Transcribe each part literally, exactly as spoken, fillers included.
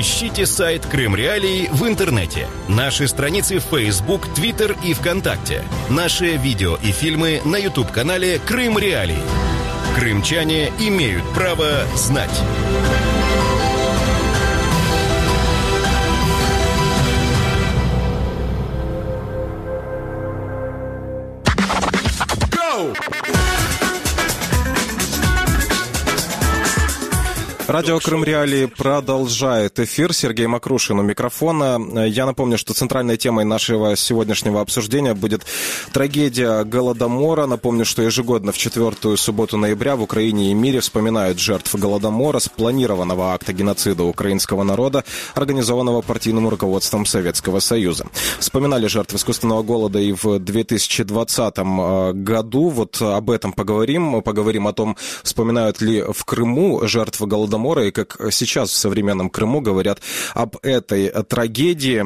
Ищите сайт Крым Реалии в интернете, наши страницы в Facebook, Twitter и ВКонтакте, наши видео и фильмы на YouTube-канале Крым Реалии. Крымчане имеют право знать. Радио Крым Реалии продолжает эфир. Сергей Макрушин у микрофона. Я напомню, что центральной темой нашего сегодняшнего обсуждения будет трагедия Голодомора. Напомню, что ежегодно в четвертую субботу ноября в Украине и мире вспоминают жертв Голодомора, спланированного акта геноцида украинского народа, организованного партийным руководством Советского Союза. Вспоминали жертв искусственного голода и в две тысячи двадцатом году. Вот об этом поговорим. Поговорим о том, вспоминают ли в Крыму жертв Голодомора, и как сейчас в современном Крыму говорят об этой трагедии.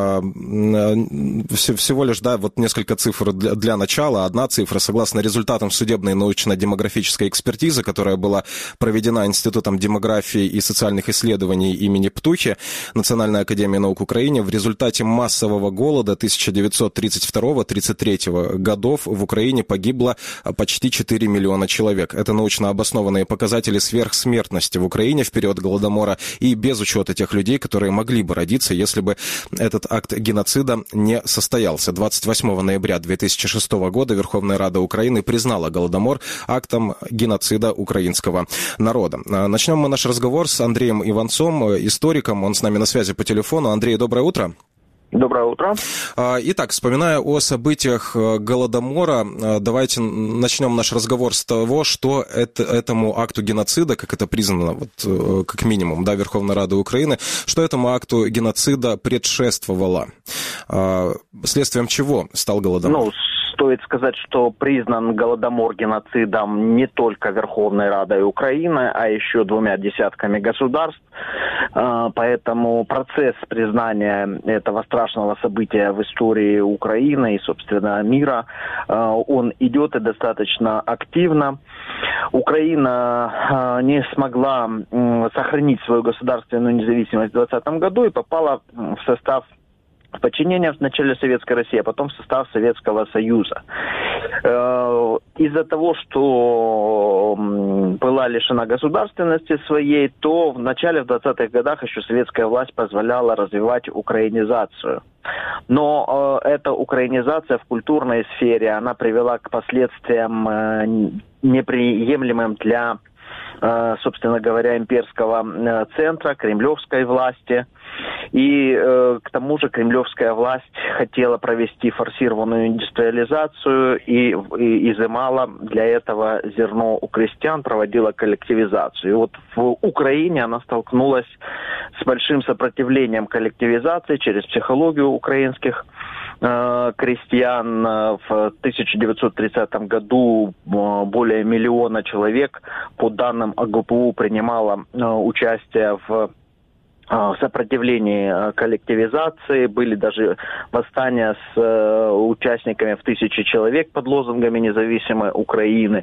Всего лишь, да, вот несколько цифр для, для начала. Одна цифра, согласно результатам судебной научно-демографической экспертизы, которая была проведена Институтом демографии и социальных исследований имени Птухи, Национальной академии наук Украины, в результате массового голода тысяча девятьсот тридцать второго — тридцать третьего годов в Украине погибло почти четыре миллиона человек. Это научно обоснованные показатели сверхсмертности в Украине в период Голодомора и без учета тех людей, которые могли бы родиться, если бы этот акт геноцида не состоялся. двадцать восьмого ноября две тысячи шестого года Верховная Рада Украины признала Голодомор актом геноцида украинского народа. Начнем мы наш разговор с Андреем Иванцом, историком. Он с нами на связи по телефону. Андрей, доброе утро. Доброе утро. Итак, вспоминая о событиях Голодомора, давайте начнем наш разговор с того, что это, этому акту геноцида, как это признано, вот, как минимум, да, Верховной Рады Украины, что этому акту геноцида предшествовало. Следствием чего стал Голодомор? Ну, стоит сказать, что признан Голодомор геноцидом не только Верховной Радой Украины, а еще двумя десятками государств. Поэтому процесс признания этого страшного события в истории Украины и, собственно, мира, он идет и достаточно активно. Украина не смогла сохранить свою государственную независимость в двадцатом году и попала в состав подчинения вначале Советской России, а потом в состав Советского Союза. Из-за того, что была лишена государственности своей, то в начале в двадцатых годах еще советская власть позволяла развивать украинизацию. Но э, эта украинизация в культурной сфере, она привела к последствиям э, неприемлемым для, э, собственно говоря, имперского э, центра, кремлевской власти. И э, к тому же кремлевская власть хотела провести форсированную индустриализацию и, и изымала для этого зерно у крестьян, проводила коллективизацию. И вот в Украине она столкнулась с большим сопротивлением коллективизации через психологию украинских э, крестьян. В тысяча девятьсот тридцатом году э, более миллиона человек, по данным А Гэ Пэ У, принимало э, участие в сопротивлении коллективизации. Были даже восстания с э, участниками в тысячи человек под лозунгами независимой Украины.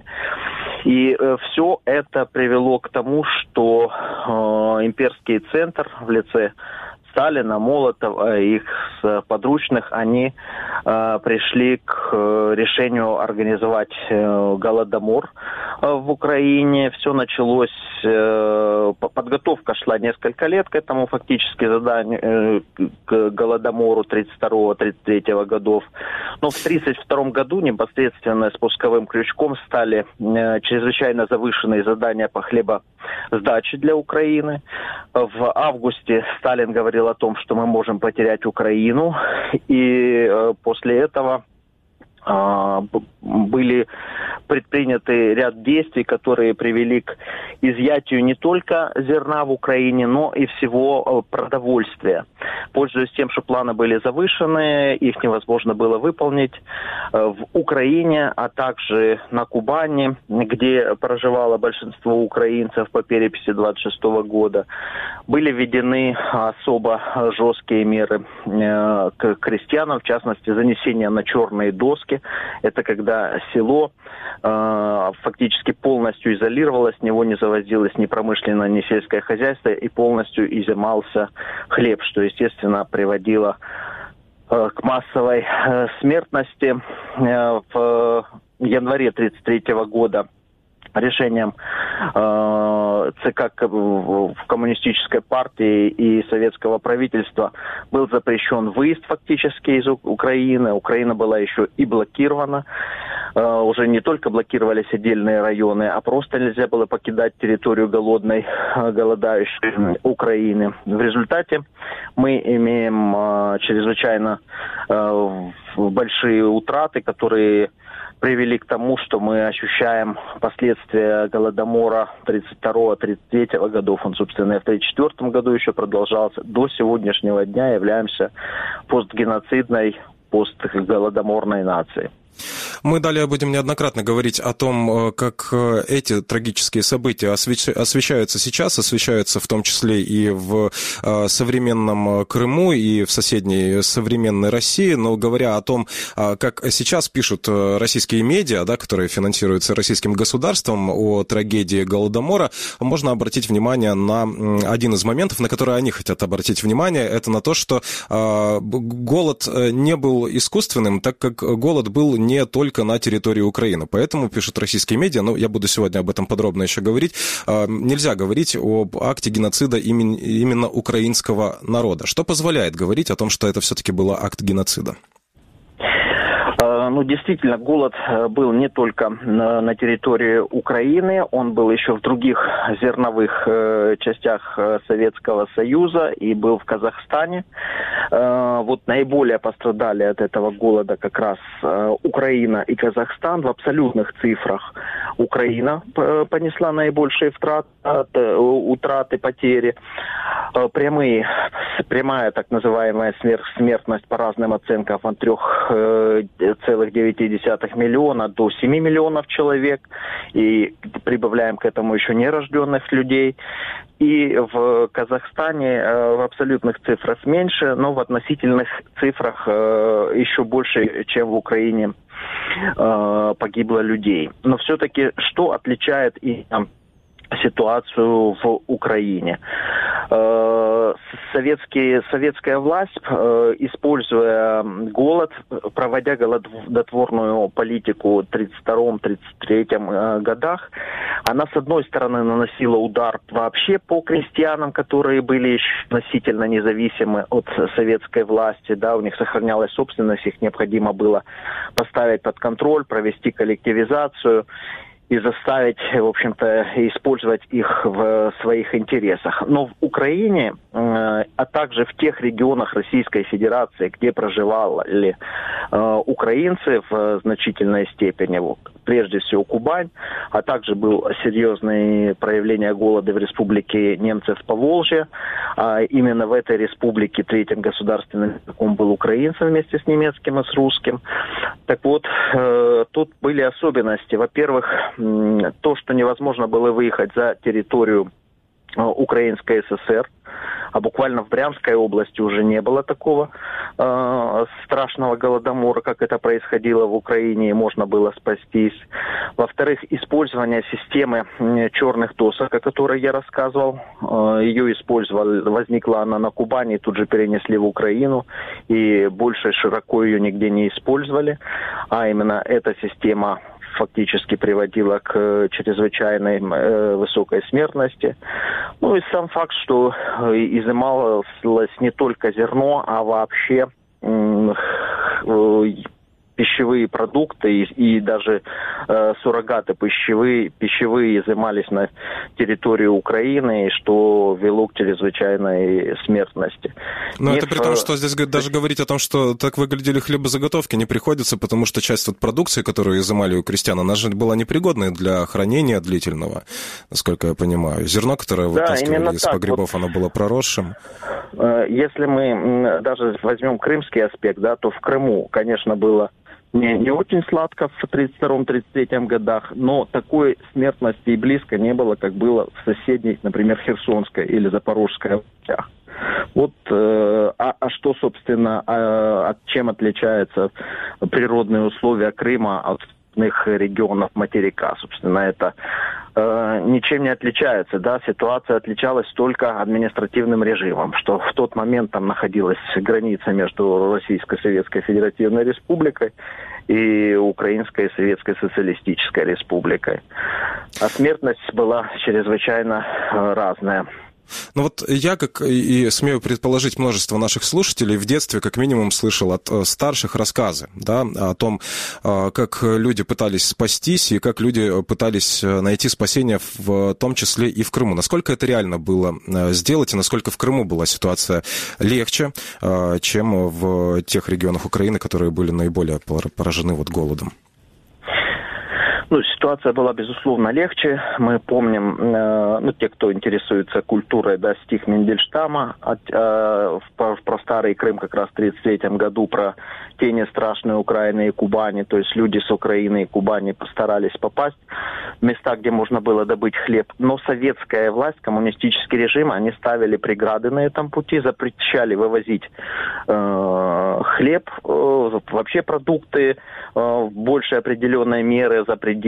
И э, все это привело к тому, что э, имперский центр в лице Сталина, Молотова, их подручных, они э, пришли к э, решению организовать э, Голодомор э, в Украине. Все началось, э, подготовка шла несколько лет к этому фактически заданию, э, к Голодомору тридцать второго — тридцать третьего годов. Но в тридцать втором году непосредственно спусковым крючком стали э, чрезвычайно завышенные задания по хлебосдаче для Украины. В августе Сталин говорил о том, что мы можем потерять Украину, и э, после этого э, были предприняты ряд действий, которые привели к изъятию не только зерна в Украине, но и всего продовольствия. Пользуясь тем, что планы были завышены, их невозможно было выполнить, в Украине, а также на Кубани, где проживало большинство украинцев по переписи двадцать шестого года, были введены особо жесткие меры к крестьянам, в частности, занесение на черные доски. Это когда село э, фактически полностью изолировалось, с него не завозилось ни промышленное, ни сельское хозяйство, и полностью изымался хлеб, что, естественно, приводило э, к массовой э, смертности. Э, в январе тридцать третьего года решением э, ЦК в коммунистической партии и советского правительства был запрещен выезд фактически из Украины. Украина была еще и блокирована. Э, уже не только блокировались отдельные районы, а просто нельзя было покидать территорию голодной, голодающей Украины. В результате мы имеем э, чрезвычайно э, большие утраты, которые привели к тому, что мы ощущаем последствия Голодомора тридцать второго — тридцать третьего годов. Он, собственно, и в тридцать четвёртом году еще продолжался. До сегодняшнего дня являемся постгеноцидной, постголодоморной нацией. Мы далее будем неоднократно говорить о том, как эти трагические события освещаются сейчас, освещаются в том числе и в современном Крыму, и в соседней современной России. Но говоря о том, как сейчас пишут российские медиа, да, которые финансируются российским государством, о трагедии Голодомора, можно обратить внимание на один из моментов, на который они хотят обратить внимание. Это на то, что голод не был искусственным, так как голод был не только на территории Украины. Поэтому, пишут российские медиа, но я буду сегодня об этом подробно еще говорить, нельзя говорить об акте геноцида именно украинского народа. Что позволяет говорить о том, что это все-таки был акт геноцида? Ну, действительно, голод был не только на, на территории Украины, он был еще в других зерновых э, частях Советского Союза и был в Казахстане. Э, вот наиболее пострадали от этого голода как раз э, Украина и Казахстан. В абсолютных цифрах Украина понесла наибольшие втраты, э, утраты, потери. Э, прямые, прямая так называемая смертность по разным оценкам от трех целых девяти десятых миллиона до семи миллионов человек. И прибавляем к этому еще нерожденных людей. И в Казахстане в абсолютных цифрах меньше, но в относительных цифрах еще больше, чем в Украине погибло людей. Но все-таки что отличает и ситуацию в Украине? Советские, советская власть, используя голод, проводя голодотворную политику в тридцать втором — тридцать третьем годах, она, с одной стороны, наносила удар вообще по крестьянам, которые были еще относительно независимы от советской власти, да, у них сохранялась собственность, их необходимо было поставить под контроль, провести коллективизацию и заставить, в общем-то, использовать их в своих интересах. Но в Украине, э, а также в тех регионах Российской Федерации, где проживали э, украинцы в значительной степени, прежде всего Кубань, а также было серьезное проявление голода в республике немцев Поволжья. А именно в этой республике третьим государственным языком был украинцем вместе с немецким и с русским. Так вот, э, тут были особенности. Во-первых, то, что невозможно было выехать за территорию Украинской ССР, а буквально в Брянской области уже не было такого э, страшного голодомора, как это происходило в Украине, и можно было спастись. Во-вторых, использование системы черных досок, о которой я рассказывал, э, ее использовали, возникла она на Кубани, тут же перенесли в Украину, и больше широко ее нигде не использовали, а именно эта система фактически приводила к чрезвычайной э, высокой смертности. Ну и сам факт, что изымалось не только зерно, а вообще э, э, пищевые продукты и, и даже э, суррогаты пищевые, пищевые изымались на территорию Украины, что вело к чрезвычайной смертности. Но Миф, это при том, что здесь даже говорить о том, что так выглядели хлебозаготовки, не приходится, потому что часть вот продукции, которую изымали у крестьян, она же была непригодной для хранения длительного, насколько я понимаю. Зерно, которое да, вытаскивали из так. погребов, вот, оно было проросшим. Если мы даже возьмем крымский аспект, да, то в Крыму, конечно, было Не, не очень сладко в тридцать втором — тридцать третьем годах, но такой смертности и близко не было, как было в соседней, например, Херсонской или Запорожской областях. Вот, э, а, а что, собственно, а, от чем отличаются природные условия Крыма от остальных регионов материка. Собственно, это э, ничем не отличается. Да? Ситуация отличалась только административным режимом, что в тот момент там находилась граница между Российской Советской Федеративной Республикой и Украинской Советской Социалистической Республикой. А смертность была чрезвычайно э, разная. Ну вот я, как и смею предположить множество наших слушателей, в детстве как минимум слышал от старших рассказы, да, о том, как люди пытались спастись и как люди пытались найти спасение, в том числе и в Крыму. Насколько это реально было сделать и насколько в Крыму была ситуация легче, чем в тех регионах Украины, которые были наиболее поражены вот голодом? Ну, ситуация была, безусловно, легче. Мы помним, э, ну, те, кто интересуется культурой, да, стих Мендельштама от, э, про, про старый Крым как раз в тридцать третьем году, про тени страшные Украины и Кубани. То есть люди с Украины и Кубани постарались попасть в места, где можно было добыть хлеб. Но советская власть, коммунистический режим, они ставили преграды на этом пути, запрещали вывозить э, хлеб, э, вообще продукты, э, больше определенной меры за пределы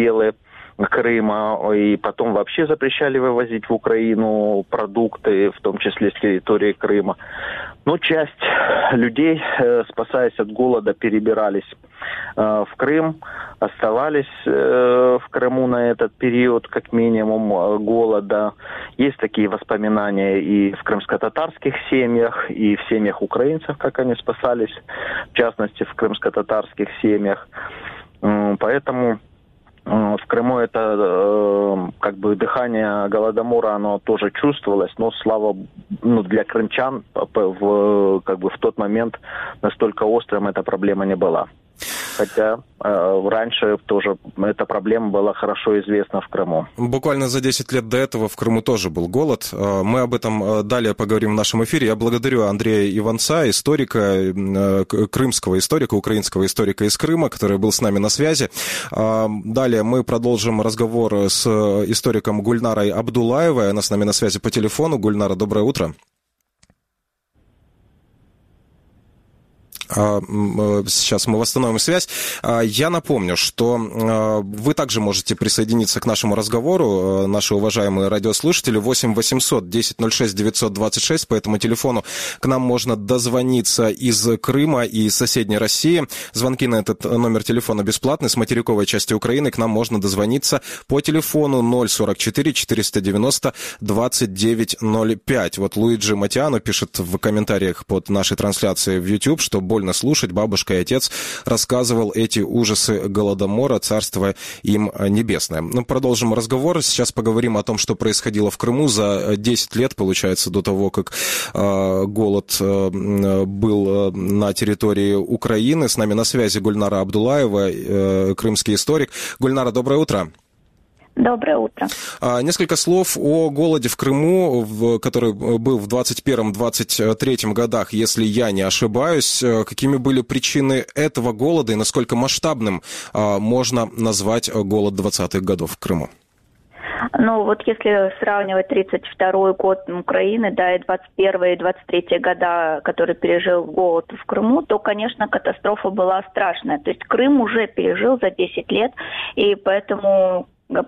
Крыма, и потом вообще запрещали вывозить в Украину продукты, в том числе с территории Крыма. Но часть людей, спасаясь от голода, перебирались в Крым, оставались в Крыму на этот период, как минимум, голода. Есть такие воспоминания и в крымско-татарских семьях, и в семьях украинцев, как они спасались, в частности, в крымско-татарских семьях. Поэтому в Крыму это э, как бы дыхание Голодомора, оно тоже чувствовалось, но слава, ну, для крымчан в, как бы в тот момент настолько острым эта проблема не была. Хотя э, раньше тоже эта проблема была хорошо известна в Крыму. Буквально за десять лет до этого в Крыму тоже был голод. Мы об этом далее поговорим в нашем эфире. Я благодарю Андрея Иванца, историка, крымского историка, украинского историка из Крыма, который был с нами на связи. Далее мы продолжим разговор с историком Гульнарой Абдуллаевой. Она с нами на связи по телефону. Гульнара, доброе утро. Сейчас мы восстановим связь. Я напомню, что вы также можете присоединиться к нашему разговору, наши уважаемые радиослушатели. восемь восемьсот десять ноль шесть девятьсот двадцать шесть. По этому телефону к нам можно дозвониться из Крыма и соседней России. Звонки на этот номер телефона бесплатны. С материковой части Украины к нам можно дозвониться по телефону ноль сорок четыре четыреста девяносто двадцать девять ноль пять. Вот Луиджи Матиано пишет в комментариях под нашей трансляцией в YouTube, что больно слушать, бабушка и отец рассказывал эти ужасы Голодомора, царство им небесное. Ну, продолжим разговор. Сейчас поговорим о том, что происходило в Крыму за десять лет, получается, до того, как э, голод э, был на территории Украины. С нами на связи Гульнара Абдуллаева, э, крымский историк. Гульнара, доброе утро. Доброе утро. Несколько слов о голоде в Крыму, который был в двадцать первом — двадцать третьем годах, если я не ошибаюсь. Какими были причины этого голода и насколько масштабным можно назвать голод двадцатых годов в Крыму? Ну, вот если сравнивать тридцать второй год Украины, да, и двадцать первый и двадцать третий года, который пережил голод в Крыму, то, конечно, катастрофа была страшная. То есть Крым уже пережил за десять лет, и поэтому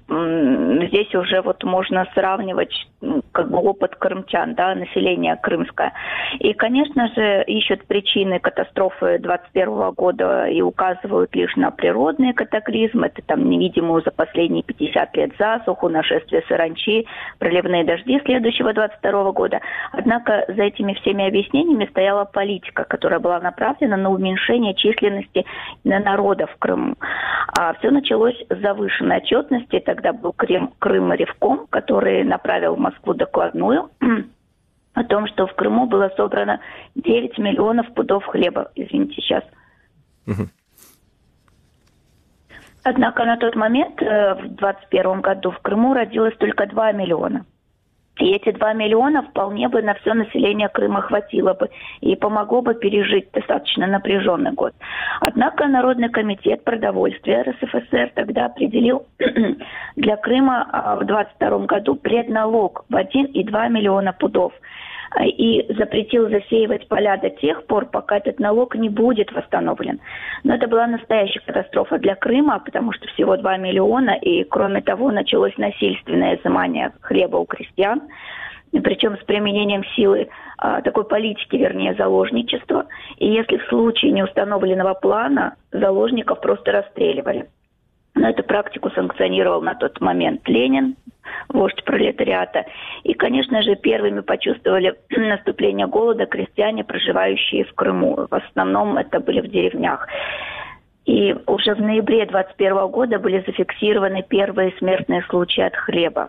здесь уже вот можно сравнивать как бы опыт крымчан, да, население крымское. И, конечно же, ищут причины катастрофы двадцать первого года и указывают лишь на природные катаклизмы. Это там невидимую за последние пятьдесят лет засуху, нашествие саранчи, проливные дожди следующего двадцать второго года. Однако за этими всеми объяснениями стояла политика, которая была направлена на уменьшение численности народа в Крыму. А все началось с завышенной отчетности. Тогда был Крым, Крым-Ревком, который направил в Москву докладную о том, что в Крыму было собрано девять миллионов пудов хлеба. Извините, сейчас. Угу. Однако на тот момент, в двадцать первом году, в Крыму родилось только два миллиона. И эти два миллиона вполне бы на все население Крыма хватило бы и помогло бы пережить достаточно напряженный год. Однако Народный комитет продовольствия РСФСР тогда определил для Крыма в двадцать втором году предналог в один и два миллиона пудов. и запретил засеивать поля до тех пор, пока этот налог не будет восстановлен. Но это была настоящая катастрофа для Крыма, потому что всего два миллиона, и кроме того началось насильственное изымание хлеба у крестьян, причем с применением силы, такой политики, вернее, заложничества. И если в случае неустановленного плана заложников просто расстреливали. Но эту практику санкционировал на тот момент Ленин, вождь пролетариата. И, конечно же, первыми почувствовали наступление голода крестьяне, проживающие в Крыму. В основном это были в деревнях. И уже в ноябре двадцать первого года были зафиксированы первые смертные случаи от хлеба.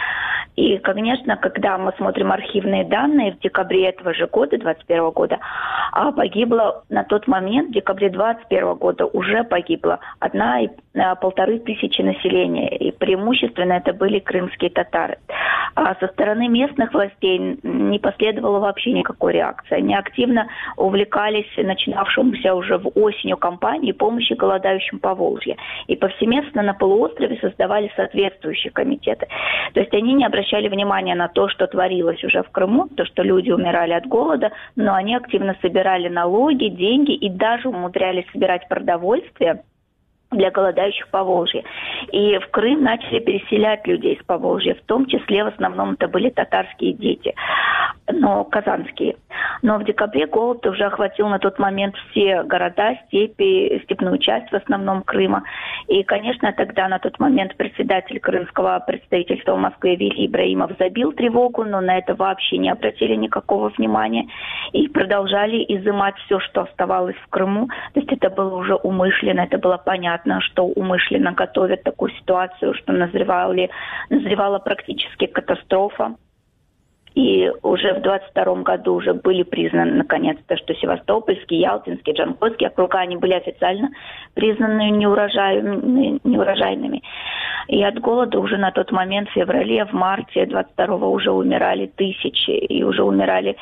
И, конечно, когда мы смотрим архивные данные, в декабре этого же года, двадцать первого года, погибло на тот момент, в декабре двадцать первого года, уже погибло одна и полторы тысячи населения. И преимущественно это были крымские татары. А со стороны местных властей не последовало вообще никакой реакции. Они активно увлекались начинавшимся уже в осенью кампанией помощи голодающим по Волжье. И повсеместно на полуострове создавали соответствующие комитеты. То есть они не обращали внимания на то, что творилось уже в Крыму, то, что люди умирали от голода, но они активно собирали налоги, деньги и даже умудрялись собирать продовольствие для голодающих Поволжья. И в Крым начали переселять людей из Поволжья, в том числе в основном это были татарские дети, но казанские. Но в декабре голод уже охватил на тот момент все города, степи, степную часть в основном Крыма. И, конечно, тогда на тот момент председатель крымского представительства в Москве Вилли Ибраимов забил тревогу, но на это вообще не обратили никакого внимания и продолжали изымать все, что оставалось в Крыму. То есть это было уже умышленно, это было понятно, что умышленно готовят такую ситуацию, что назревала, назревала практически катастрофа. И уже в двадцать втором году уже были признаны, наконец-то, что Севастопольский, Ялтинский, Джанкойский округа, они были официально признаны неурожайными, неурожайными. И от голода уже на тот момент, в феврале, в марте двадцать второго уже умирали тысячи, и уже умирали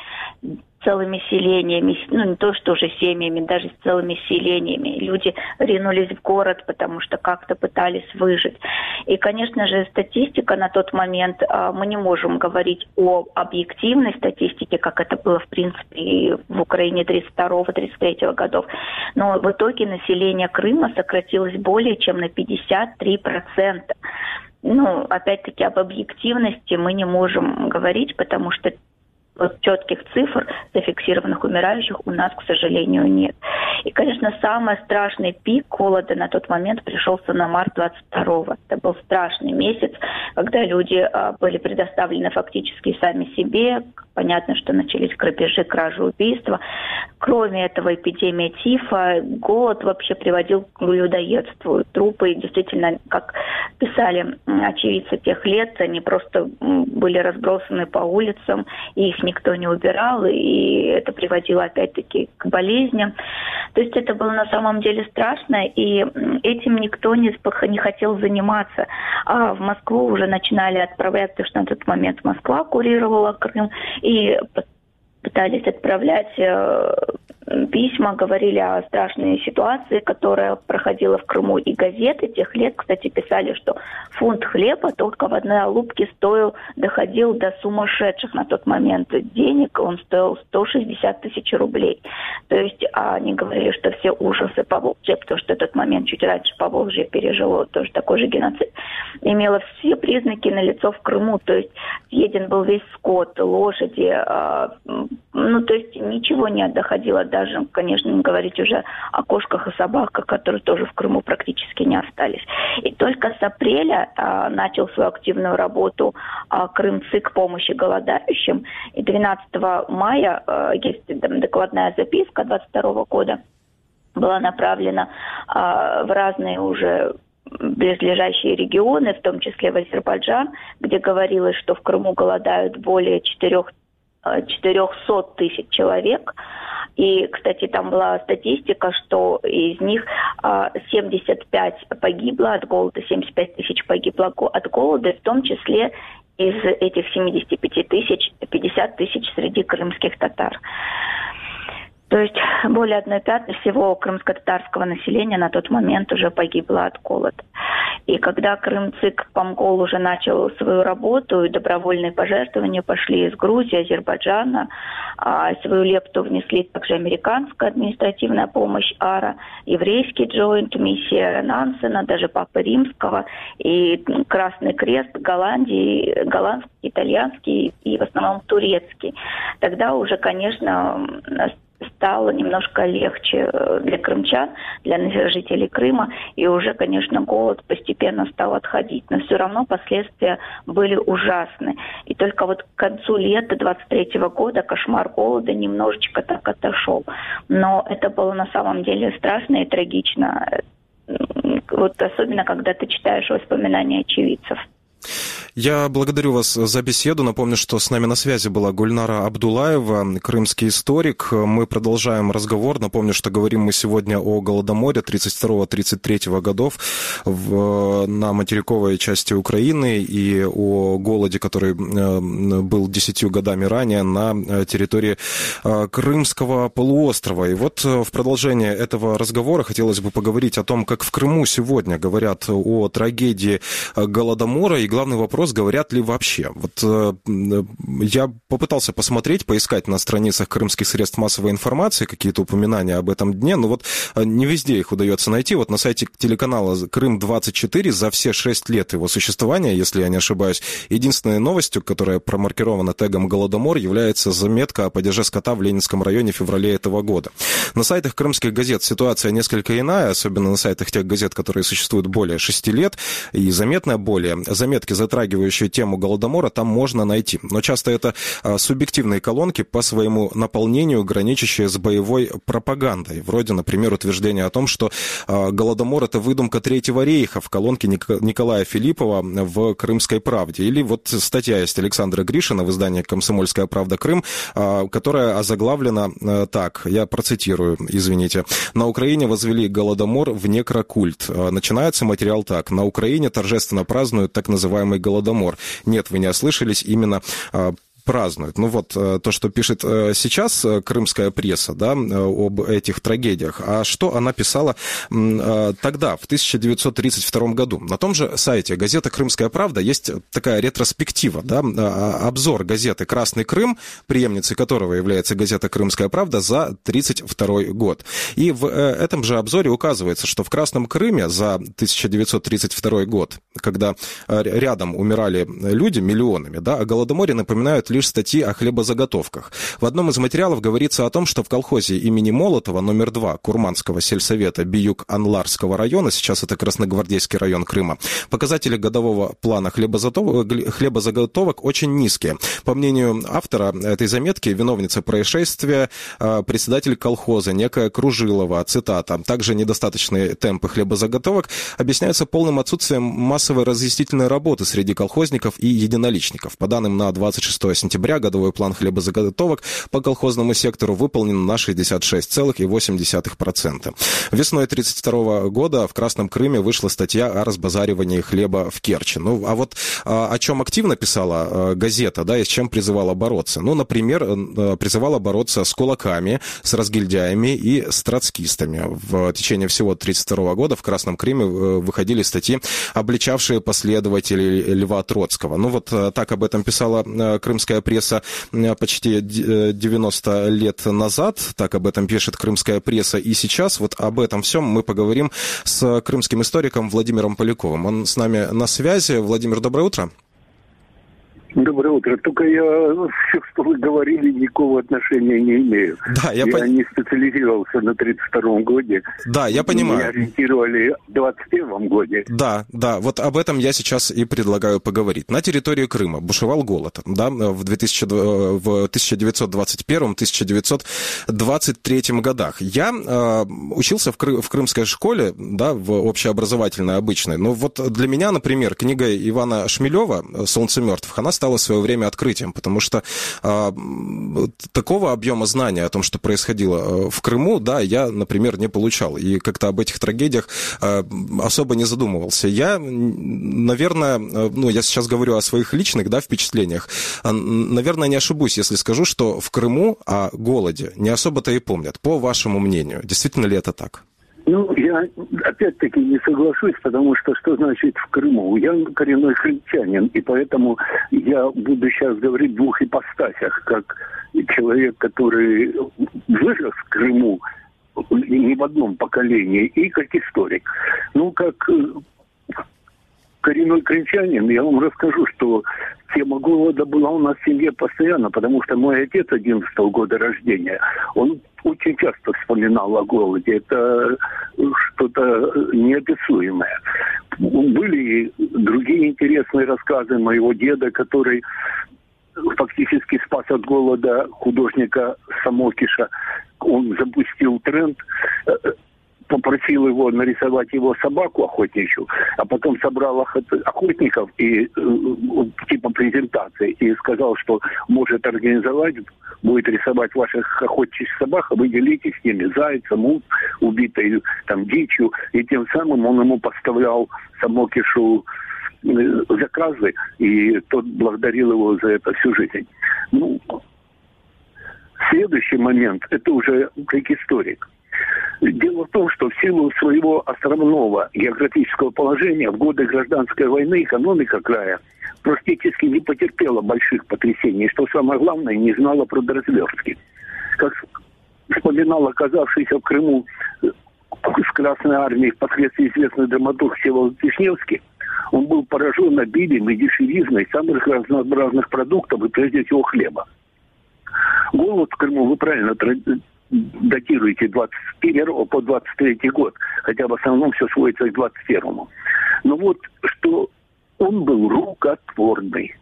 целыми селениями, ну не то что уже семьями, даже с целыми селениями. Люди ринулись в город, потому что как-то пытались выжить. И, конечно же, статистика на тот момент, мы не можем говорить о объективной статистике, как это было, в принципе, и в Украине тридцать второго — тридцать третьего годов. Но в итоге население Крыма сократилось более чем на пятьдесят три процента. Ну, опять-таки, об объективности мы не можем говорить, потому что вот четких цифр, зафиксированных умирающих, у нас, к сожалению, нет. И, конечно, самый страшный пик голода на тот момент пришелся на март двадцать второго. Это был страшный месяц, когда люди а, были предоставлены фактически сами себе. Понятно, что начались грабежи, кражи, убийства. Кроме этого, эпидемия тифа, голод вообще приводил к людоедству. Трупы, действительно, как писали очевидцы тех лет, они просто были разбросаны по улицам, и их никто не убирал, и это приводило опять-таки к болезням. То есть это было на самом деле страшно, и этим никто не, не хотел заниматься. А в Москву уже начинали отправлять, потому что на тот момент Москва курировала Крым, и пытались отправлять э, письма, говорили о страшной ситуации, которая проходила в Крыму. И газеты тех лет, кстати, писали, что фунт хлеба только в одной Алупке стоил, доходил до сумасшедших на тот момент денег. Он стоил сто шестьдесят тысяч рублей. То есть они говорили, что все ужасы Поволжья, потому что в тот момент чуть раньше Поволжье пережило тоже такой же геноцид, имело все признаки налицо в Крыму. То есть съеден был весь скот, лошади, э, ну, то есть ничего не доходило, даже, конечно, не говорить уже о кошках и собаках, которые тоже в Крыму практически не остались. И только с апреля а, начал свою активную работу а, Крымцик помощи голодающим. И двенадцатого мая, а, есть там докладная записка двадцать второго года, была направлена а, в разные уже близлежащие регионы, в том числе в Азербайджан, где говорилось, что в Крыму голодают более четырех четыреста тысяч человек. И, кстати, там была статистика, что из них семьдесят пять погибло от голода, семьдесят пять тысяч погибло от голода, в том числе из этих семидесяти пяти тысяч пятьдесят тысяч среди крымских татар. То есть более одной пятой всего крымско-татарского населения на тот момент уже погибло от голода. И когда Крымцик Помгол уже начал свою работу, и добровольные пожертвования пошли из Грузии, Азербайджана, а свою лепту внесли также американская административная помощь АРА, еврейский джойнт, миссия Нансена, даже Папы Римского, и Красный Крест Голландии, голландский, итальянский и в основном турецкий. Тогда уже, конечно, стало немножко легче для крымчан, для жителей Крыма, и уже, конечно, голод постепенно стал отходить. Но все равно последствия были ужасны. И только вот к концу лета двадцать третьего года кошмар голода немножечко так отошел. Но это было на самом деле страшно и трагично. Вот особенно, когда ты читаешь воспоминания очевидцев. Я благодарю вас за беседу. Напомню, что с нами на связи была Гульнара Абдулаева, крымский историк. Мы продолжаем разговор. Напомню, что говорим мы сегодня о Голодоморе тридцать второго — тридцать третьего годов в, на материковой части Украины и о голоде, который был десятью годами ранее на территории Крымского полуострова. И вот в продолжение этого разговора хотелось бы поговорить о том, как в Крыму сегодня говорят о трагедии Голодомора, и главный вопрос, говорят ли вообще. Вот э, я попытался посмотреть, поискать на страницах крымских средств массовой информации какие-то упоминания об этом дне, но вот не везде их удается найти. Вот на сайте телеканала Крым двадцать четыре за все шесть лет его существования, если я не ошибаюсь, единственной новостью, которая промаркирована тегом «Голодомор», является заметка о падеже скота в Ленинском районе в феврале этого года. На сайтах крымских газет ситуация несколько иная, особенно на сайтах тех газет, которые существуют более шести лет, и заметно более. Заметки, затрагивающие тему Голодомора, там можно найти. Но часто это а, субъективные колонки по своему наполнению, граничащие с боевой пропагандой. Вроде, например, утверждения о том, что а, Голодомор — это выдумка Третьего рейха в колонке Ник- Николая Филиппова в «Крымской правде». Или вот статья есть Александра Гришина в издании «Комсомольская правда. Крым», а, которая озаглавлена а, так, я процитирую, извините. «На Украине возвели Голодомор в некрокульт». А, начинается материал так. «На Украине торжественно празднуют так называемый Голодомор». Нет, вы не ослышались, именно празднуют. Ну вот, то, что пишет сейчас крымская пресса, да, об этих трагедиях. А что она писала тогда, в тысяча девятьсот тридцать втором году? На том же сайте газеты «Крымская правда» есть такая ретроспектива, да, обзор газеты «Красный Крым», преемницей которого является газета «Крымская правда», за тридцать второй год. И в этом же обзоре указывается, что в Красном Крыме за тысяча девятьсот тридцать второй год, когда рядом умирали люди миллионами, да, о Голодоморе напоминают лишь статьи о хлебозаготовках. В одном из материалов говорится о том, что в колхозе имени Молотова номер два Курманского сельсовета Биюк-Анларского района, сейчас это Красногвардейский район Крыма, показатели годового плана хлебозаготовок очень низкие. По мнению автора этой заметки, виновница происшествия, председатель колхоза, некая Кружилова, цитата, также недостаточные темпы хлебозаготовок объясняются полным отсутствием массовой разъяснительной работы среди колхозников и единоличников. По данным на двадцать шестое сентября годовой план хлебозаготовок по колхозному сектору выполнен на шестьдесят шесть целых восемь десятых процента. Весной тридцать второго года в Красном Крыме вышла статья о разбазаривании хлеба в Керчи. Ну, а вот о чем активно писала газета, да, и с чем призывала бороться? Ну, например, призывала бороться с кулаками, с разгильдяями и с троцкистами. В течение всего тридцать второго года в Красном Крыме выходили статьи, обличавшие последователей Льва Троцкого. Ну, вот так об этом писала крымская пресса почти девяносто лет назад, так об этом пишет крымская пресса и сейчас. Вот об этом всем мы поговорим с крымским историком Владимиром Поляковым. Он с нами на связи. Владимир, доброе утро. Доброе утро. Только я все, что вы говорили, никакого отношения не имею. Да, я я пон... не специализировался на тридцать втором годе. Да, я понимаю. Меня ориентировали в двадцать первом годе. Да, да, вот об этом я сейчас и предлагаю поговорить. На территории Крыма бушевал голод, да, в, две тысячи, в тысяча девятьсот двадцать первом — тысяча девятьсот двадцать третьем годах. Я э, учился в, Кры... в крымской школе, да, в общеобразовательной обычной. Но вот для меня, например, книга Ивана Шмелева «Солнце мертвых», она стало в свое время открытием, потому что э, такого объема знания о том, что происходило в Крыму, да, я, например, не получал. И как-то об этих трагедиях э, особо не задумывался. Я, наверное, ну, я сейчас говорю о своих личных, да, впечатлениях, наверное, не ошибусь, если скажу, что в Крыму о голоде не особо-то и помнят. По вашему мнению, действительно ли это так? Ну, я опять-таки не соглашусь, потому что что значит в Крыму? Я коренной крымчанин, и поэтому я буду сейчас говорить в двух ипостасях, как человек, который вырос в Крыму не в одном поколении, и как историк. Ну, как коренной крымчанин, я вам расскажу, что тема голода была у нас в семье постоянно, потому что мой отец одиннадцатого года рождения, он очень часто вспоминал о голоде. Это что-то неописуемое. Были и другие интересные рассказы моего деда, который фактически спас от голода художника Самокиша. Он запустил тренд, попросил его нарисовать его собаку охотничью, а потом собрал охотников и типа презентации и сказал, что может организовать, будет рисовать ваших охотничьих собак, а вы делитесь с ними зайцем, убитой там дичью, и тем самым он ему поставлял Самокишу заказы, и тот благодарил его за это всю жизнь. Ну, следующий момент, это уже как историк. Дело в том, что в силу своего островного географического положения в годы гражданской войны экономика края практически не потерпела больших потрясений, что самое главное, не знала про разверстки. Как вспоминал оказавшийся в Крыму с Красной Армией впоследствии известный драматург Всеволод Вишневский, он был поражен обилием и дешевизной самых разнообразных продуктов и прежде всего хлеба. Голод в Крыму, вы правильно датируете двадцать первого по двадцать третий год, хотя в основном все сводится к двадцать первому. Но вот что он был рукотворный.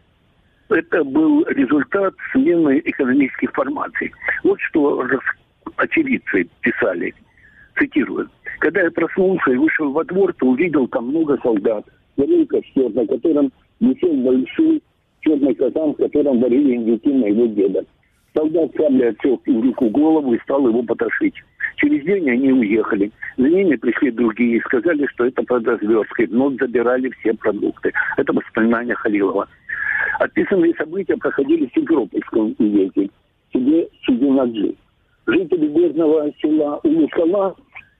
Это был результат смены экономических формаций. Вот что очевидцы писали, цитирую. Когда я проснулся и вышел во двор, то увидел там много солдат. Варил костер, на котором висел большой черный казан, в котором варили индюки моего деда. Солдат саблей отсек индюку голову и стал его потрошить. Через день они уехали. За ними пришли другие и сказали, что это продразверсткой, но забирали все продукты. Это воспоминания Халилова. Описанные события проходили в Симферопольском уезде, в селе Судинаджи. Жители горного села Улускала,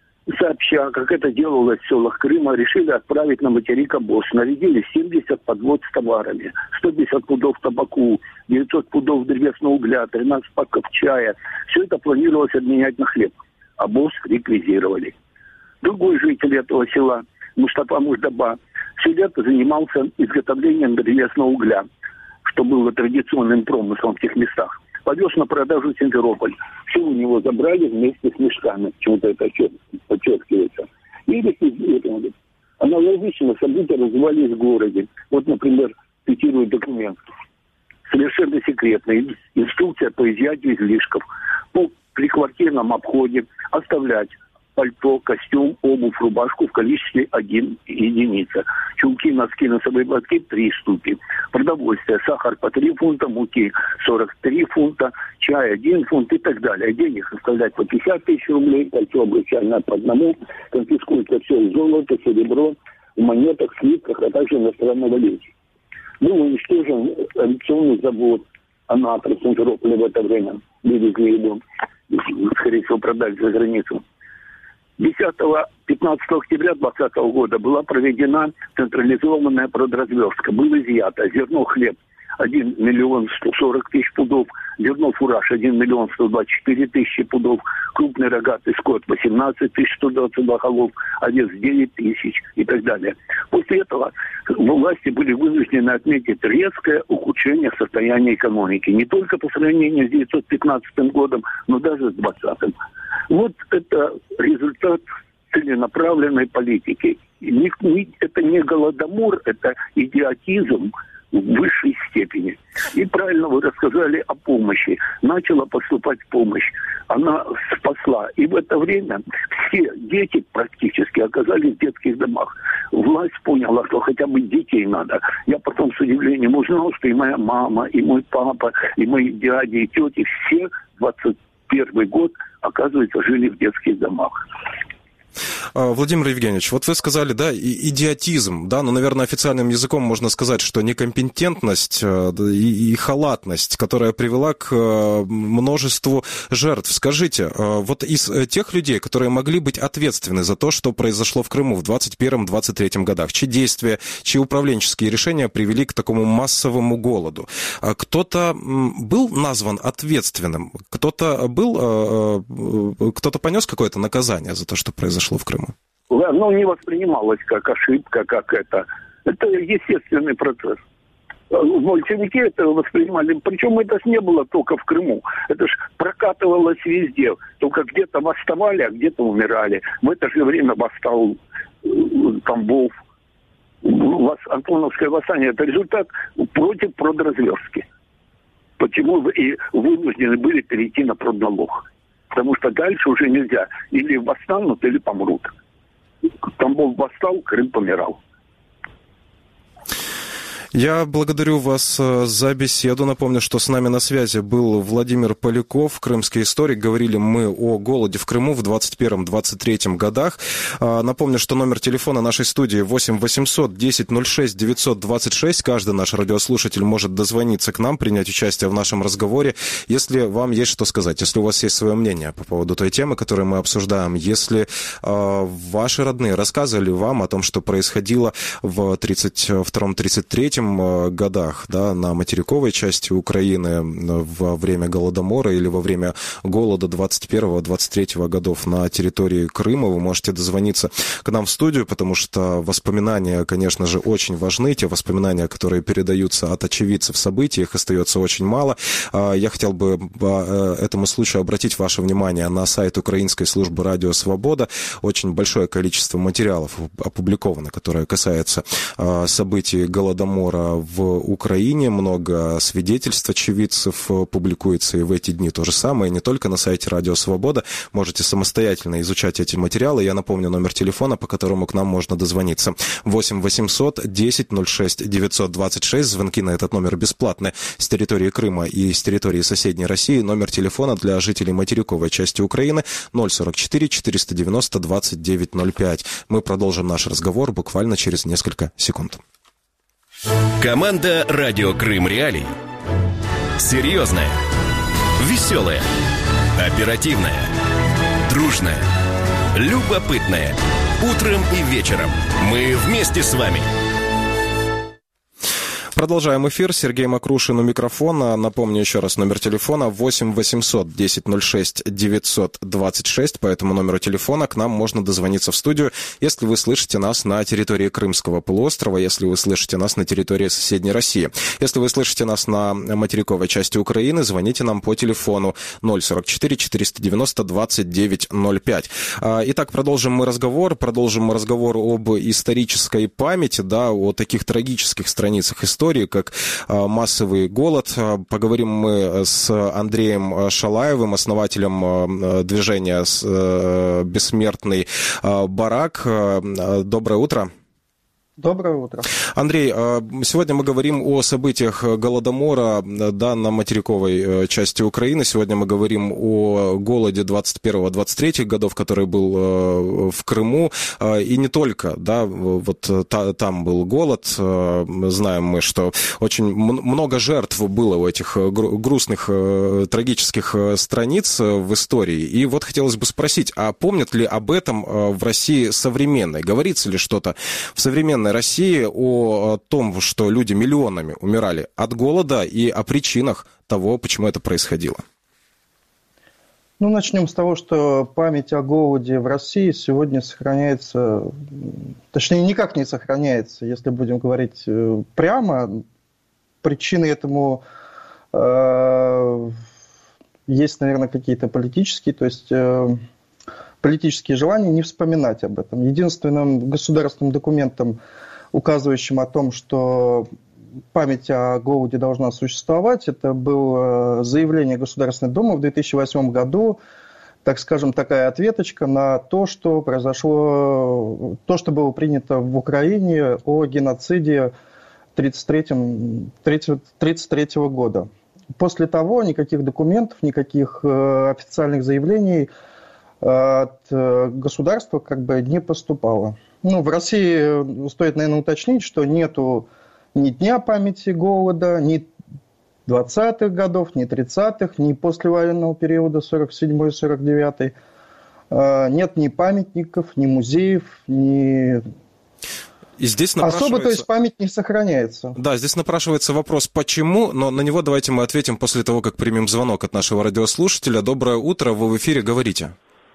сообща, как это делалось в селах Крыма, решили отправить на материк обоз. Нарядили семьдесят подвод с товарами, сто пятьдесят пудов табаку, девятьсот пудов древесного угля, тринадцать паков чая. Все это планировалось обменять на хлеб. Обоз реквизировали. Другой житель этого села, Мустафа Муждаба, все лето занимался изготовлением древесного угля, что было традиционным промыслом в тех местах. Повез на продажу в Симферополь. Все у него забрали вместе с мешками. Почему-то это подчеркивается. И реквизировали. Аналогично события развивались в городе. Вот, например, цитирую документ. Совершенно секретная инструкция по изъятию излишков. По приквартирном обходе оставлять пальто, костюм, обувь, рубашку в количестве один единица. Чулки, носки, носовые платки три штуки. Продовольствие, сахар по три фунта, муки сорок три фунта, чай один фунт и так далее. Денег оставлять по пятьдесят тысяч рублей, кольцо обручальное по одному, конфискуется все золото, серебро, в монетах, слитках, а также иностранной валюте. Был уничтожен авиационный завод «Анатра» в Симферополе в это время. Вывезли его, скорее всего, продали за границу. десятого-пятнадцатого октября двадцатого года была проведена централизованная продразверстка. Было изъято зерно, хлеб один миллион сто сорок тысяч пудов, зерно, фураж один миллион сто двадцать четыре тысячи пудов, крупный рогатый скот восемнадцать тысяч сто двадцать два голов, овец девять тысяч и так далее. После этого власти были вынуждены отметить резкое ухудшение состояния экономики. Не только по сравнению с девятьсот пятнадцатым годом, но даже с двадцатым. Вот это результат целенаправленной политики. Это не голодомор, это идиотизм в высшей степени. И правильно вы рассказали о помощи. Начала поступать помощь. Она спасла. И в это время все дети практически оказались в детских домах. Власть поняла, что хотя бы детей надо. Я потом с удивлением узнал, что и моя мама, и мой папа, и мои дяди, и тети, все двадцать первый год, оказывается, жили в детских домах. Владимир Евгеньевич, вот вы сказали, да, идиотизм, да, но, наверное, официальным языком можно сказать, что некомпетентность и, и халатность, которая привела к множеству жертв. Скажите, вот из тех людей, которые могли быть ответственны за то, что произошло в Крыму в двадцать первом — двадцать третьем годах, чьи действия, чьи управленческие решения привели к такому массовому голоду, кто-то был назван ответственным, кто-то был, кто-то понес какое-то наказание за то, что произошло в Крыму? Ну, не воспринималось как ошибка, как это. Это естественный процесс. Большевики это воспринимали. Причем это ж не было только в Крыму. Это ж прокатывалось везде. Только где-то восставали, а где-то умирали. В это же время восстал Тамбов. Антоновское восстание – это результат против продразверстки. Почему и вынуждены были перейти на продналог. Потому что дальше уже нельзя. Или восстанут, или помрут. Тамбов восстал, Крым помирал. Я благодарю вас за беседу. Напомню, что с нами на связи был Владимир Поляков, крымский историк. Говорили мы о голоде в Крыму в двадцать первом — двадцать третьем годах. Напомню, что номер телефона нашей студии восемь восемьсот десять ноль шесть девятьсот двадцать шесть. Каждый наш радиослушатель может дозвониться к нам, принять участие в нашем разговоре. Если вам есть что сказать, если у вас есть свое мнение по поводу той темы, которую мы обсуждаем, если э, ваши родные рассказывали вам о том, что происходило в тридцать втором — тридцать третьем годах, да, на материковой части Украины во время Голодомора или во время голода двадцать первого — двадцать третьего годов на территории Крыма, вы можете дозвониться к нам в студию, потому что воспоминания, конечно же, очень важны. Те воспоминания, которые передаются от очевидцев событий, их остается очень мало. Я хотел бы по этому случаю обратить ваше внимание на сайт Украинской службы «Радио Свобода». Очень большое количество материалов опубликовано, которое касается событий Голодомора в Украине. Много свидетельств очевидцев публикуется и в эти дни то же самое. Не только на сайте «Радио Свобода». Можете самостоятельно изучать эти материалы. Я напомню номер телефона, по которому к нам можно дозвониться. восемь восемьсот десять ноль шесть девятьсот двадцать шесть. Звонки на этот номер бесплатны с территории Крыма и с территории соседней России. Номер телефона для жителей материковой части Украины ноль сорок четыре четыреста девяносто двадцать девять ноль пять. Мы продолжим наш разговор буквально через несколько секунд. Команда «Радио Крым Реалии». Серьезная, веселая, оперативная, дружная, любопытная. Утром и вечером мы вместе с вами. Продолжаем эфир. Сергей Макрушин у микрофона. Напомню еще раз номер телефона восемь восемьсот десять ноль шесть девятьсот двадцать шесть. По этому номеру телефона к нам можно дозвониться в студию, если вы слышите нас на территории Крымского полуострова, если вы слышите нас на территории соседней России. Если вы слышите нас на материковой части Украины, звоните нам по телефону ноль сорок четыре четыреста девяносто двадцать девять ноль пять. Итак, продолжим мы разговор. Продолжим мы разговор об исторической памяти, да, о таких трагических страницах истории, как массовый голод. Поговорим мы с Андреем Шалаевым, основателем движения «Бессмертный барак». Доброе утро. Доброе утро. Андрей, сегодня мы говорим о событиях Голодомора, да, на материковой части Украины. Сегодня мы говорим о голоде двадцать первого — двадцать третьего годов, который был в Крыму. И не только, да, вот там был голод. Знаем мы, что очень много жертв было у этих грустных, трагических страниц в истории. И вот хотелось бы спросить, а помнят ли об этом в России современной? Говорится ли что-то в современной России о том, что люди миллионами умирали от голода, и о причинах того, почему это происходило? Ну, начнем с того, что память о голоде в России сегодня сохраняется, точнее, никак не сохраняется, если будем говорить прямо. Причины этому э, есть, наверное, какие-то политические, то есть... Э, политические желания не вспоминать об этом. Единственным государственным документом, указывающим о том, что память о голоде должна существовать, это было заявление Государственной Думы в две тысячи восьмом году, так скажем, такая ответочка на то, что произошло, то, что было принято в Украине о геноциде тридцать третьего года. После того никаких документов, никаких официальных заявлений от государства как бы не поступало. Ну, в России стоит, наверное, уточнить, что нету ни Дня памяти голода, ни двадцатых годов, ни тридцатых, ни послевоенного периода сорок седьмой сорок девятый. Нет ни памятников, ни музеев, ни... И здесь напрашивается... Особо, то есть, память не сохраняется. Да, здесь напрашивается вопрос, почему, но на него давайте мы ответим после того, как примем звонок от нашего радиослушателя. Доброе утро, вы в эфире, говорите.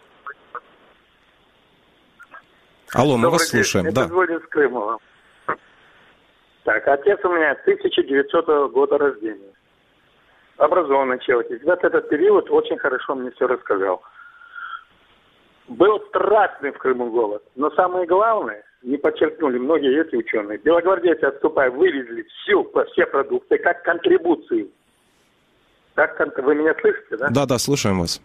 Алло, мы Добрый вас день. слушаем. Это Да. звонит с Крымова. Так, отец у меня тысяча девятисотого года рождения. Образованный человек. Вот этот период очень хорошо мне все рассказал. Был страшный в Крыму голод. Но самое главное, не подчеркнули многие эти ученые, белогвардейцы, отступая, вывезли всю, все продукты как контрибуцию. Как, вы меня слышите, да? Да, да, слушаем вас.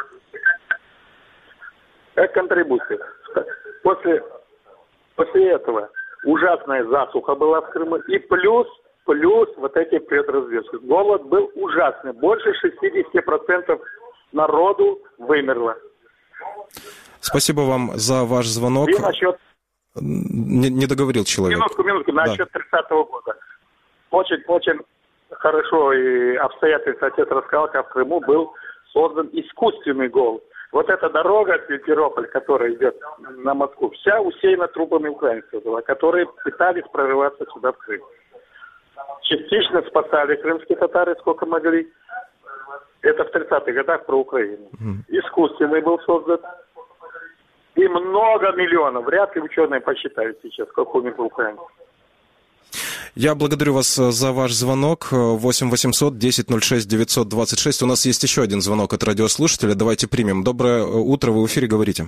Как контрибуция. После, после этого ужасная засуха была в Крыму. И плюс, плюс вот эти предразведки. Голод был ужасный. Больше шестьдесят процентов народу вымерло. Спасибо вам за ваш звонок. И насчет... Не, не договорил человек. Минутку, минутку. Насчет да. тридцатого года. Очень, очень хорошо и обстоятельно отец рассказал, как в Крыму был создан искусственный голод. Вот эта дорога Симферополь, которая идет на Москву, вся усеяна трупами украинцев была, которые пытались прорываться сюда, в Крым. Частично спасали крымские татары, сколько могли. Это в тридцатых годах про Украину. Искусственный был создан. И много миллионов. Вряд ли ученые посчитают сейчас, сколько умерло украинцев. Я благодарю вас за ваш звонок. восемь восемьсот десять ноль шесть девятьсот двадцать шесть. У нас есть еще один звонок от радиослушателя. Давайте примем. Доброе утро, вы в эфире, говорите.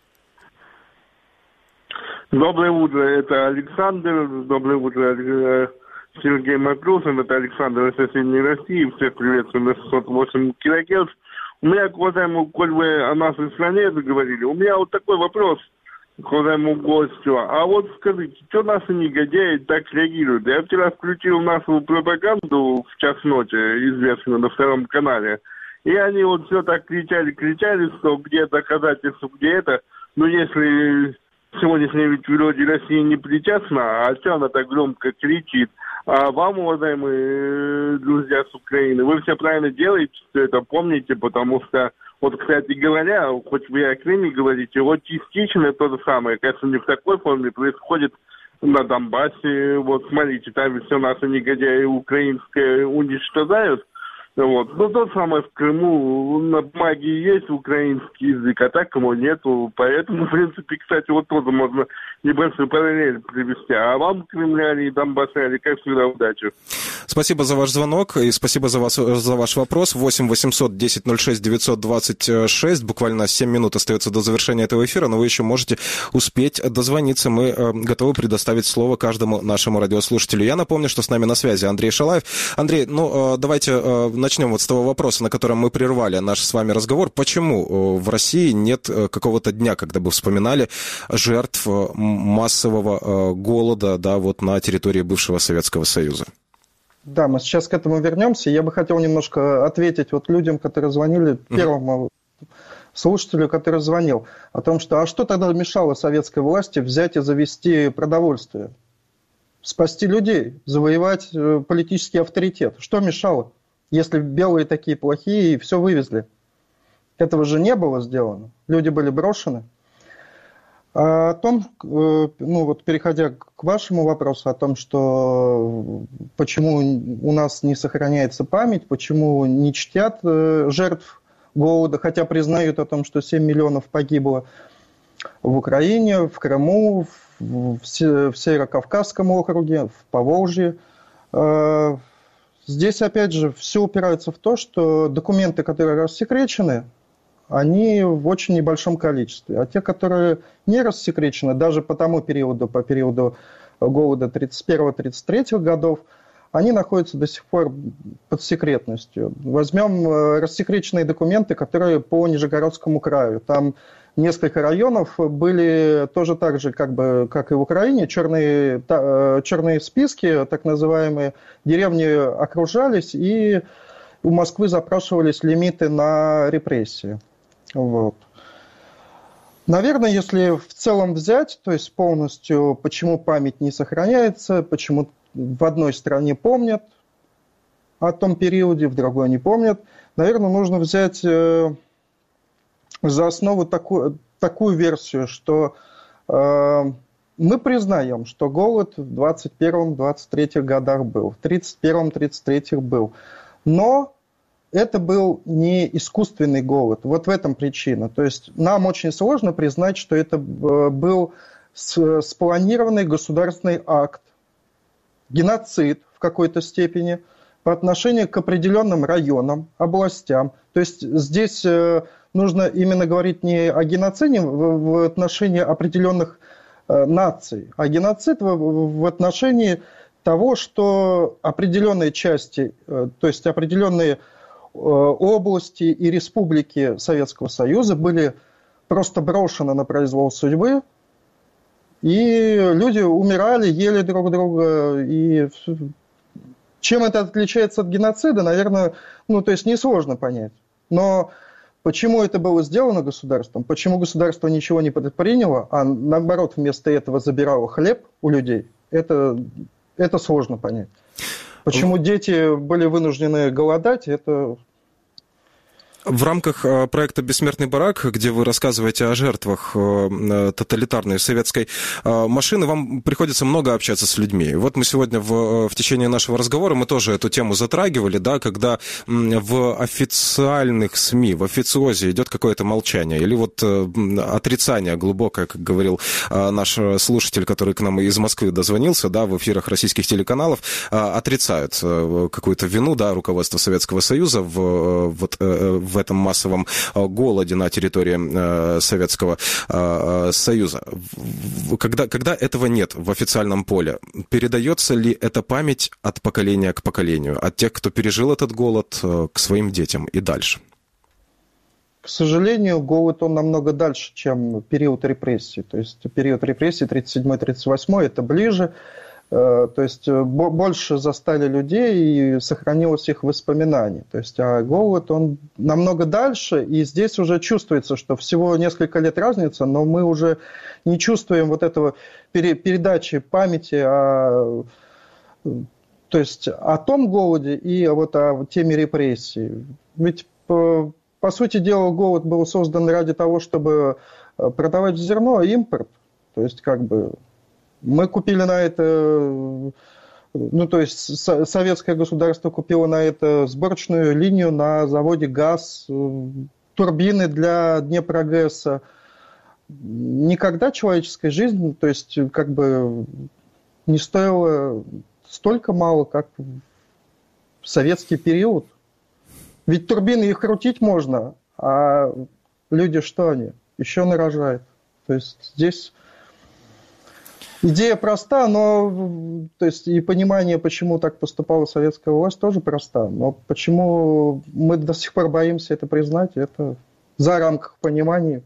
Доброе утро, это Александр. Доброе утро, Сергей Матросов. Это Александр из соседней России. Всех приветствую на шестьсот восемь килогерц. У меня, к уважаемому, коль вы о нашей стране заговорили, у меня вот такой вопрос к уважаемому гостю. А вот скажите, что наши негодяи так реагируют? Я вчера включил нашу пропаганду в час ночи, известную на втором канале, и они вот все так кричали, кричали, что где доказательства, где это. Но если сегодняшняя ведь вроде Россия не причастна, а что она так громко кричит? А вам, уважаемые друзья с Украины, вы все правильно делаете, что это помните, потому что, вот, кстати говоря, хоть вы о Крыме говорите, вот частично то же самое, конечно, не в такой форме, происходит на Донбассе. Вот, смотрите, там все наши негодяи украинские уничтожают. Вот. Ну, то самое в Крыму, на бумаге есть украинский язык, а так ему нету. Поэтому, в принципе, кстати, вот тоже можно небольшую параллель привести. А вам, кремляне и донбассяне, как всегда, удачи. Спасибо за ваш звонок и спасибо за, вас, за ваш вопрос. восемь восемьсот десять ноль шесть девятьсот двадцать шесть. Буквально семь минут остается до завершения этого эфира, но вы еще можете успеть дозвониться. Мы э, готовы предоставить слово каждому нашему радиослушателю. Я напомню, что с нами на связи Андрей Шалаев. Андрей, ну, э, давайте э, начнем вот с того вопроса, на котором мы прервали наш с вами разговор. Почему в России нет какого-то дня, когда бы вспоминали жертв массового голода, да, вот на территории бывшего Советского Союза? Да, мы сейчас к этому вернемся. Я бы хотел немножко ответить вот людям, которые звонили, первому mm-hmm. слушателю, который звонил, о том, что а что тогда мешало советской власти взять и завести продовольствие? Спасти людей, завоевать политический авторитет. Что мешало? Если белые такие плохие и все вывезли. Этого же не было сделано. Люди были брошены. А о том, ну вот переходя к вашему вопросу о том, что почему у нас не сохраняется память, почему не чтят жертв голода, хотя признают о том, что семь миллионов погибло в Украине, в Крыму, в Северо-Кавказском округе, в Поволжье. Здесь, опять же, все упирается в то, что документы, которые рассекречены, они в очень небольшом количестве. А те, которые не рассекречены, даже по тому периоду, по периоду голода тридцать первого тридцать третьего годов, они находятся до сих пор под секретностью. Возьмем рассекреченные документы, которые по Нижегородскому краю. Там несколько районов были тоже так же, как, бы, как и в Украине, черные, та, черные списки, так называемые, деревни окружались, и у Москвы запрашивались лимиты на репрессии. Вот. Наверное, если в целом взять, то есть полностью, почему память не сохраняется, почему в одной стране помнят о том периоде, в другой не помнят, наверное, нужно взять э, за основу такую, такую версию, что э, мы признаем, что голод в двадцать первом — двадцать третьем годах был, в тридцать первом — тридцать третьем был, но это был не искусственный голод. Вот в этом причина. То есть нам очень сложно признать, что это был спланированный государственный акт, геноцид в какой-то степени по отношению к определенным районам, областям. То есть здесь нужно именно говорить не о геноциде в отношении определенных наций, а геноцид в отношении того, что определенные части, то есть определенные области и республики Советского Союза были просто брошены на произвол судьбы, и люди умирали, ели друг друга. И чем это отличается от геноцида, наверное, ну, то есть несложно понять. Но почему это было сделано государством, почему государство ничего не предприняло, а наоборот вместо этого забирало хлеб у людей, это, это сложно понять. Почему дети были вынуждены голодать, это... В рамках проекта «Бессмертный барак», где вы рассказываете о жертвах тоталитарной советской машины, вам приходится много общаться с людьми. Вот мы сегодня в, в течение нашего разговора мы тоже эту тему затрагивали, да, когда в официальных СМИ, в официозе идет какое-то молчание или вот отрицание глубокое, как говорил наш слушатель, который к нам из Москвы дозвонился, да, в эфирах российских телеканалов, отрицают какую-то вину, да, руководства Советского Союза в, вот, в этом массовом голоде на территории Советского Союза. Когда, когда этого нет в официальном поле, передается ли эта память от поколения к поколению, от тех, кто пережил этот голод, к своим детям и дальше? К сожалению, голод, он намного дальше, чем период репрессий. То есть период репрессий тридцать седьмой — тридцать восьмой это ближе. То есть больше застали людей и сохранилось их воспоминаний. То есть а голод, он намного дальше, и здесь уже чувствуется, что всего несколько лет разница, но мы уже не чувствуем вот этого пере- передачи памяти о, то есть о том голоде и вот о теме репрессий. Ведь, по, по сути дела, голод был создан ради того, чтобы продавать зерно, импорт. То есть как бы... Мы купили на это, ну то есть советское государство купило на это сборочную линию на заводе ГАЗ, турбины для Днепрогэса. Никогда человеческая жизнь, то есть как бы не стоила столько мало, как в советский период. Ведь турбины их крутить можно, а люди что они? Еще нарожают. То есть здесь... Идея проста, но то есть и понимание, почему так поступала советская власть, тоже проста. Но почему мы до сих пор боимся это признать, это за рамках понимания.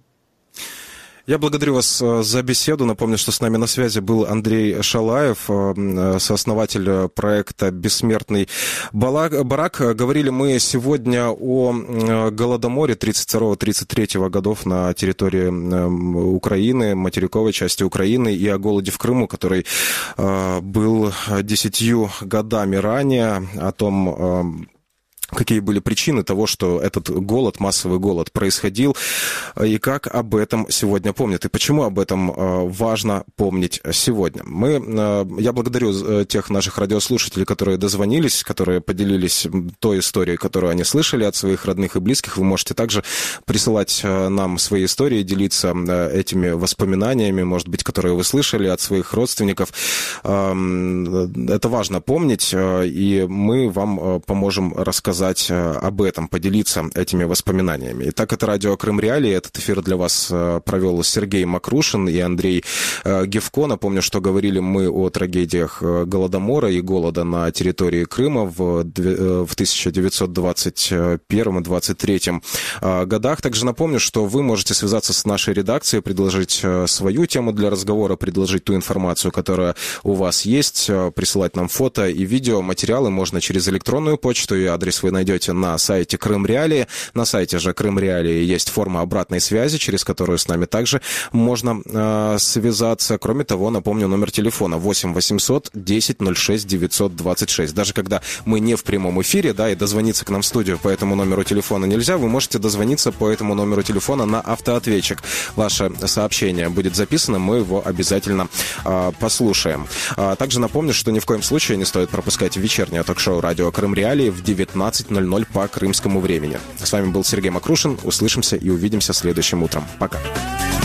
Я благодарю вас за беседу. Напомню, что с нами на связи был Андрей Шалаев, сооснователь проекта «Бессмертный барак». Говорили мы сегодня о Голодоморе тридцать второго — тридцать третьего годов на территории Украины, материковой части Украины, и о голоде в Крыму, который был десятью годами ранее, о том, какие были причины того, что этот голод, массовый голод происходил, и как об этом сегодня помнят, и почему об этом важно помнить сегодня. Мы, я благодарю тех наших радиослушателей, которые дозвонились, которые поделились той историей, которую они слышали от своих родных и близких. Вы можете также присылать нам свои истории, делиться этими воспоминаниями, может быть, которые вы слышали от своих родственников. Это важно помнить, и мы вам поможем рассказать об этом, поделиться этими воспоминаниями. Итак, это радио Крым Реалии. Этот эфир для вас провел Сергей Макрушин и Андрей Гевко. Напомню, что говорили мы о трагедиях Голодомора и голода на территории Крыма в тысяча девятьсот двадцать первом и двадцать третьем годах. Также напомню, что вы можете связаться с нашей редакцией, предложить свою тему для разговора, предложить ту информацию, которая у вас есть, присылать нам фото и видео, материалы можно через электронную почту, и адрес вы найдете на сайте Крым Реалии. На сайте же Крым Реалии есть форма обратной связи, через которую с нами также можно э, связаться. Кроме того, напомню, номер телефона восемь восемьсот десять ноль шесть девятьсот двадцать шесть. Даже когда мы не в прямом эфире, да, и дозвониться к нам в студию по этому номеру телефона нельзя, вы можете дозвониться по этому номеру телефона на автоответчик. Ваше сообщение будет записано, мы его обязательно э, послушаем. А также напомню, что ни в коем случае не стоит пропускать вечернее ток-шоу «Радио Крым Реалии» в девятнадцать ноль ноль по крымскому времени. С вами был Сергей Макрушин. Услышимся и увидимся следующим утром. Пока.